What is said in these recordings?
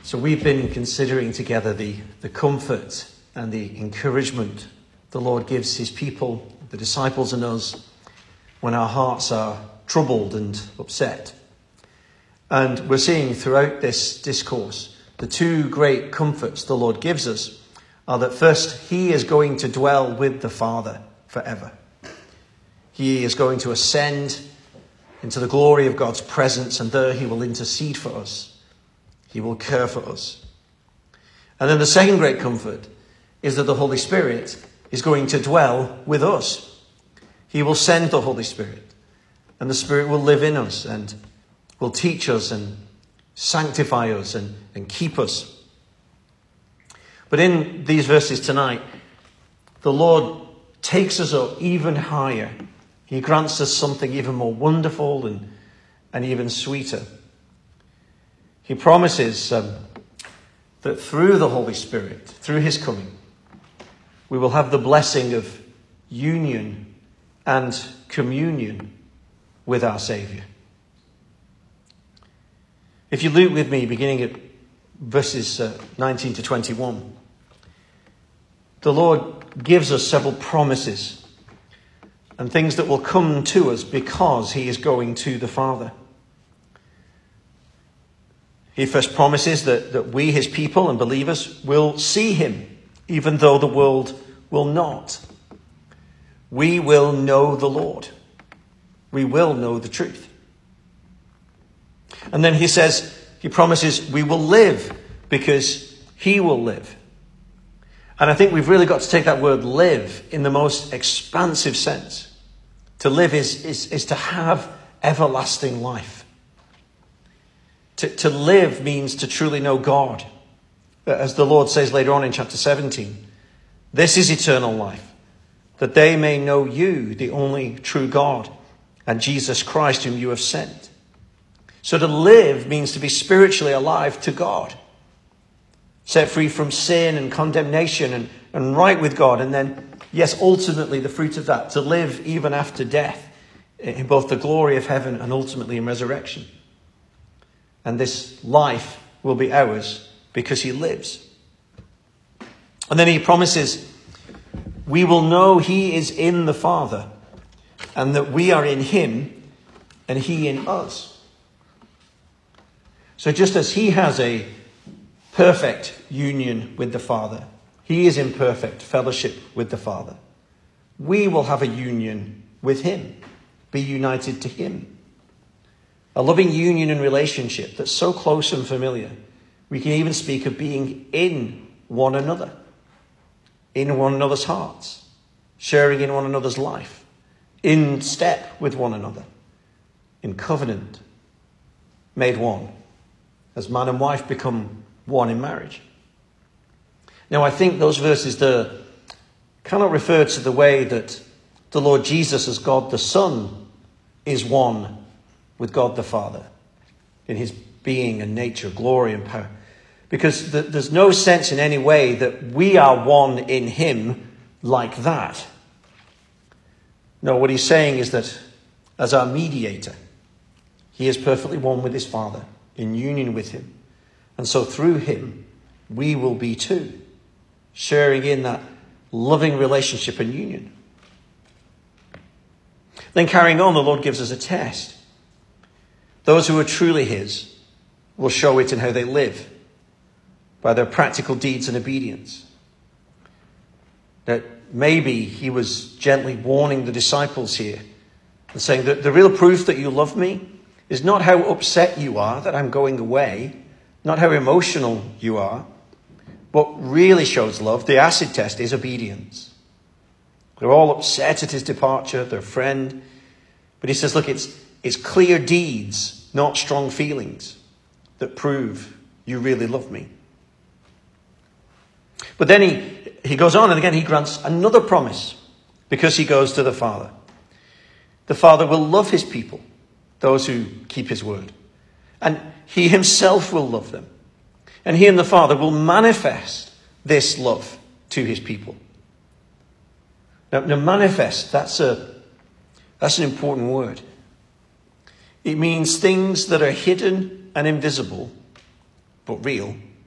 So we've been considering together the comfort and the encouragement the Lord gives his people, the disciples and us, when our hearts are troubled and upset. And we're seeing throughout this discourse, the two great comforts the Lord gives us are that first, he is going to dwell with the Father forever. He is going to ascend into the glory of God's presence, and there he will intercede for us. He will care for us. And then the second great comfort is that the Holy Spirit is going to dwell with us. He will send the Holy Spirit, and the Spirit will live in us and will teach us and sanctify us and keep us. But in these verses tonight, the Lord takes us up even higher. He grants us something even more wonderful and even sweeter. He promises that through the Holy Spirit, through his coming, we will have the blessing of union and communion with our Saviour. If you look with me, beginning at verses 19 to 21, the Lord gives us several promises and things that will come to us because he is going to the Father. He first promises that we, his people and believers, will see him, even though the world will not. We will know the Lord. We will know the truth. And then he promises we will live because he will live. And I think we've really got to take that word live in the most expansive sense. To live is to have everlasting life. To live means to truly know God. As the Lord says later on in chapter 17, this is eternal life, that they may know you, the only true God, and Jesus Christ whom you have sent. So to live means to be spiritually alive to God, set free from sin and condemnation and right with God. And then, yes, ultimately the fruit of that, to live even after death in both the glory of heaven and ultimately in resurrection. And this life will be ours because he lives. And then he promises we will know he is in the Father and that we are in him and he in us. So just as he has a perfect union with the Father, he is in perfect fellowship with the Father, we will have a union with him, be united to him. A loving union and relationship that's so close and familiar, we can even speak of being in one another, in one another's hearts, sharing in one another's life, in step with one another, in covenant, made one, as man and wife become one in marriage. Now, I think those verses there cannot refer to the way that the Lord Jesus as God the Son is one with God the Father in his being and nature, glory and power. Because there's no sense in any way that we are one in him like that. No, what he's saying is that as our mediator, he is perfectly one with his Father, in union with him. And so through him, we will be too, sharing in that loving relationship and union. Then carrying on, the Lord gives us a test. Those who are truly his will show it in how they live, by their practical deeds and obedience. That maybe he was gently warning the disciples here and saying that the real proof that you love me is not how upset you are that I'm going away, not how emotional you are. What really shows love, the acid test, is obedience. They're all upset at his departure, their friend. But he says, look, it's clear deeds, not strong feelings, that prove you really love me. But then he goes on, and again he grants another promise because he goes to the Father. The Father will love his people, those who keep his word. And he himself will love them. And he and the Father will manifest this love to his people. Now manifest, that's an important word. It means things that are hidden and invisible, but real,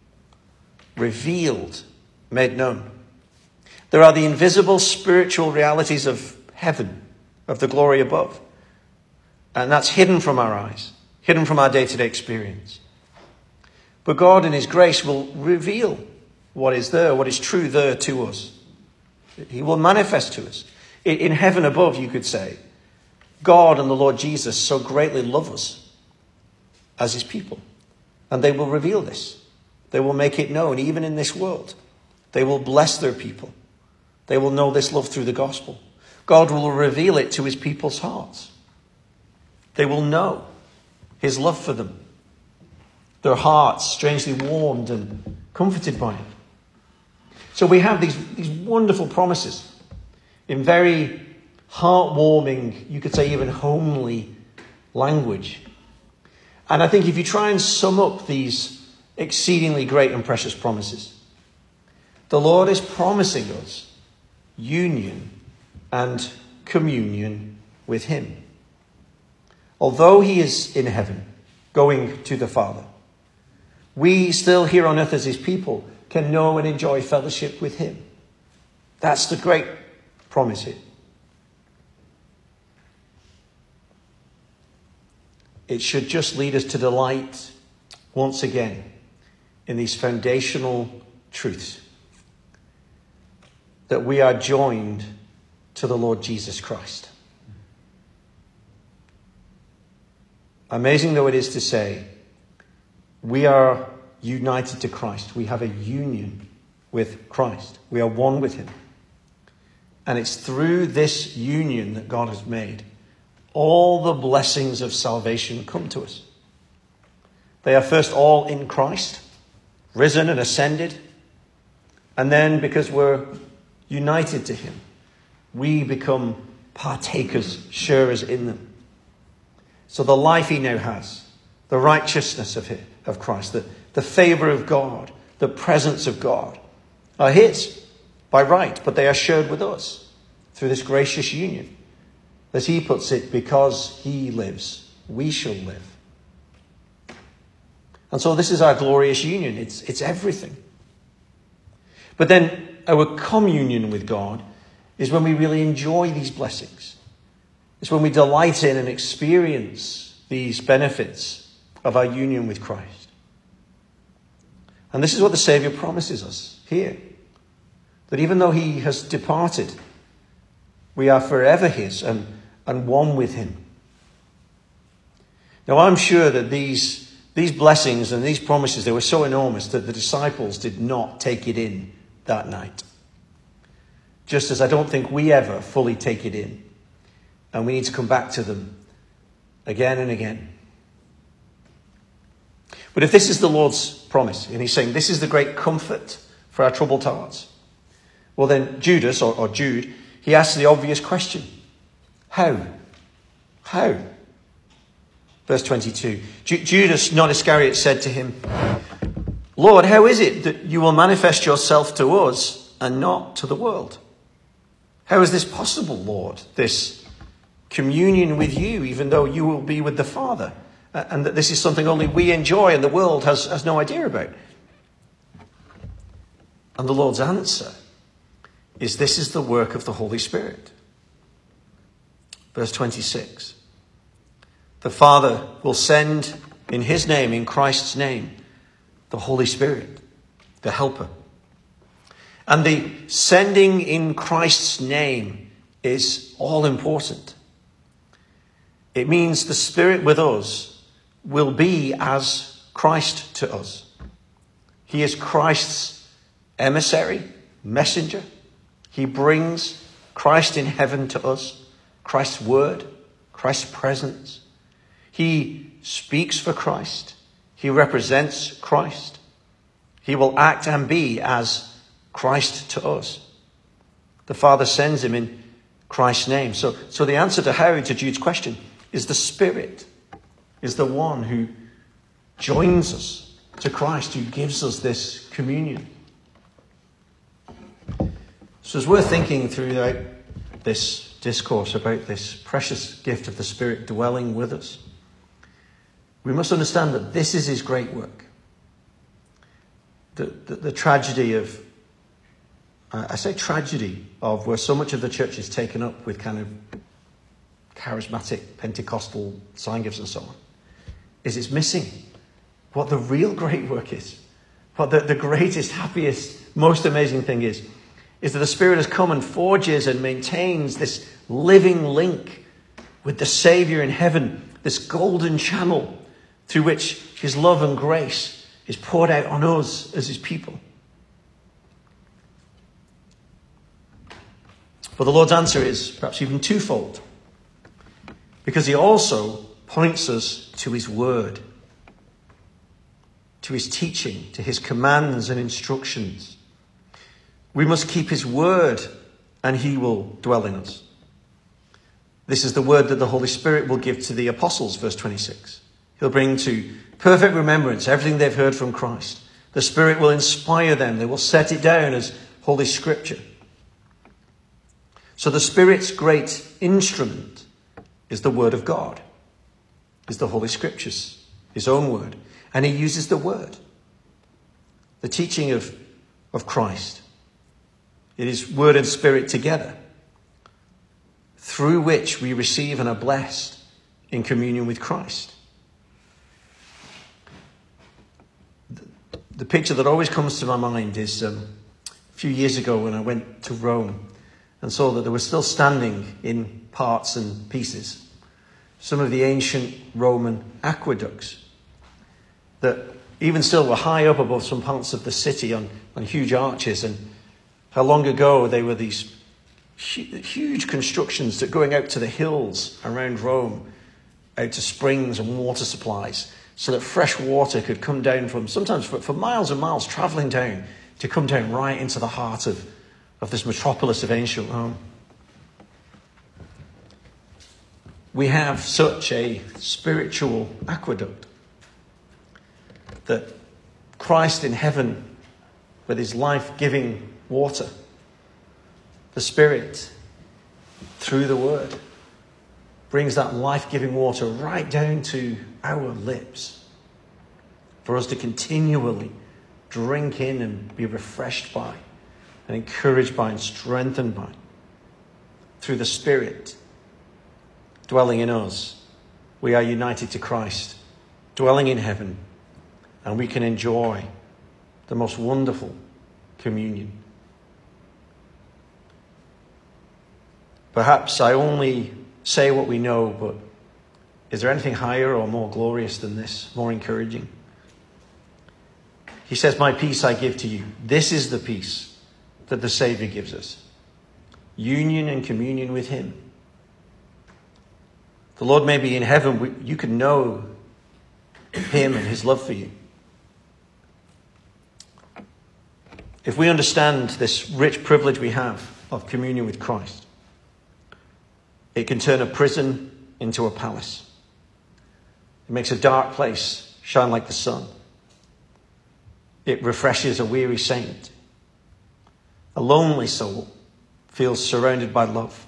revealed, made known. There are the invisible spiritual realities of heaven, of the glory above. And that's hidden from our eyes, hidden from our day-to-day experience. But God in his grace will reveal what is there, what is true there to us. He will manifest to us. In heaven above, you could say, God and the Lord Jesus so greatly love us as his people. And they will reveal this. They will make it known, even in this world. They will bless their people. They will know this love through the gospel. God will reveal it to his people's hearts. They will know his love for them. Their hearts strangely warmed and comforted by it. So we have these wonderful promises in very heartwarming, you could say even homely language. And I think if you try and sum up these exceedingly great and precious promises, the Lord is promising us union and communion with him. Although he is in heaven, going to the Father, we still here on earth as his people can know and enjoy fellowship with him. That's the great promise here. It should just lead us to delight once again in these foundational truths. That we are joined to the Lord Jesus Christ. Amazing though it is to say, we are united to Christ. We have a union with Christ. We are one with him. And it's through this union that God has made all the blessings of salvation come to us. They are first all in Christ, risen and ascended. And then because we're united to him, we become partakers, sharers in them. So the life he now has, the righteousness of Christ, the favour of God, the presence of God are his by right, but they are shared with us through this gracious union. As he puts it, because he lives, we shall live. And so this is our glorious union. It's everything. But then our communion with God is when we really enjoy these blessings. It's when we delight in and experience these benefits of our union with Christ. And this is what the Saviour promises us here. That even though he has departed, we are forever his and one with him. Now I'm sure that these blessings and these promises, they were so enormous that the disciples did not take it in that night. Just as I don't think we ever fully take it in. And we need to come back to them again and again. But if this is the Lord's promise, and he's saying this is the great comfort for our troubled hearts, well then Judas, or Jude, he asks the obvious question. How? How? Verse 22. Judas, not Iscariot, said to him, Lord, how is it that you will manifest yourself to us and not to the world? How is this possible, Lord, this communion with you, even though you will be with the Father? And that this is something only we enjoy and the world has no idea about. And the Lord's answer is this is the work of the Holy Spirit. Verse 26. The Father will send in his name, in Christ's name, the Holy Spirit, the Helper. And the sending in Christ's name is all important. It means the Spirit with us will be as Christ to us. He is Christ's emissary, messenger. He brings Christ in heaven to us, Christ's word, Christ's presence. He speaks for Christ. He represents Christ. He will act and be as Christ to us. The Father sends him in Christ's name. So the answer to Jude's question is the Spirit is the one who joins us to Christ, who gives us this communion. So as we're thinking throughout this discourse about this precious gift of the Spirit dwelling with us, we must understand that this is his great work. the tragedy of, I say tragedy, of where so much of the church is taken up with kind of charismatic Pentecostal sign gifts and so on, is it's missing what the real great work is. What the greatest, happiest, most amazing thing is that the Spirit has come and forges and maintains this living link with the Saviour in heaven, this golden channel through which his love and grace is poured out on us as his people. But the Lord's answer is perhaps even twofold, because he also points us to his word, to his teaching, to his commands and instructions. We must keep his word and he will dwell in us. This is the word that the Holy Spirit will give to the apostles, verse 26. He'll bring to perfect remembrance everything they've heard from Christ. The Spirit will inspire them. They will set it down as Holy Scripture. So the Spirit's great instrument is the Word of God, is the Holy Scriptures, his own word. And he uses the word, the teaching of Christ. It is word and spirit together, through which we receive and are blessed in communion with Christ. The picture that always comes to my mind is a few years ago when I went to Rome and saw that there were still standing in parts and pieces some of the ancient Roman aqueducts that even still were high up above some parts of the city on huge arches, and how long ago they were these huge constructions that going out to the hills around Rome, out to springs and water supplies, so that fresh water could come down from, sometimes for miles and miles, travelling down to come down right into the heart of this metropolis of ancient Rome. We have such a spiritual aqueduct that Christ in heaven, with his life-giving water, the Spirit, through the Word, brings that life-giving water right down to our lips for us to continually drink in and be refreshed by and encouraged by and strengthened by, through the Spirit dwelling in us. We are united to Christ, dwelling in heaven, and we can enjoy the most wonderful communion. Perhaps I only say what we know, but is there anything higher or more glorious than this, more encouraging? He says, "My peace I give to you." This is the peace that the Saviour gives us. Union and communion with him. The Lord may be in heaven. You can know him and his love for you. If we understand this rich privilege we have of communion with Christ, it can turn a prison into a palace. It makes a dark place shine like the sun. It refreshes a weary saint. A lonely soul feels surrounded by love.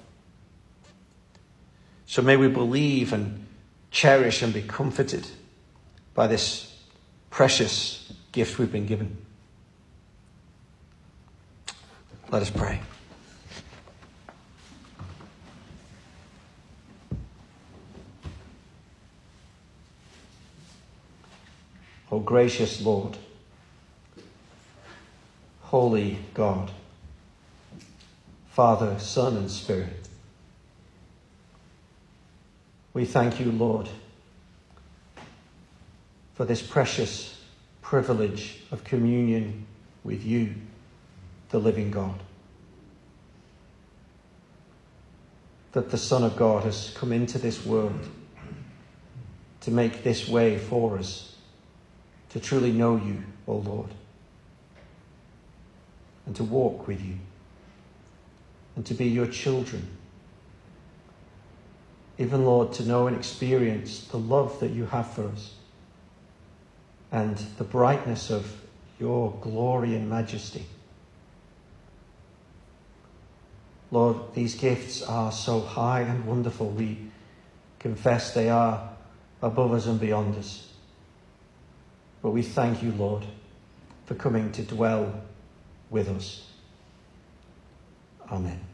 So may we believe and cherish and be comforted by this precious gift we've been given. Let us pray. O gracious Lord, holy God, Father, Son, and Spirit, we thank you, Lord, for this precious privilege of communion with you, the living God. That the Son of God has come into this world to make this way for us, to truly know you, O Lord, and to walk with you, and to be your children. Even, Lord, to know and experience the love that you have for us, and the brightness of your glory and majesty. Lord, these gifts are so high and wonderful. We confess they are above us and beyond us. But we thank you, Lord, for coming to dwell with us. Amen.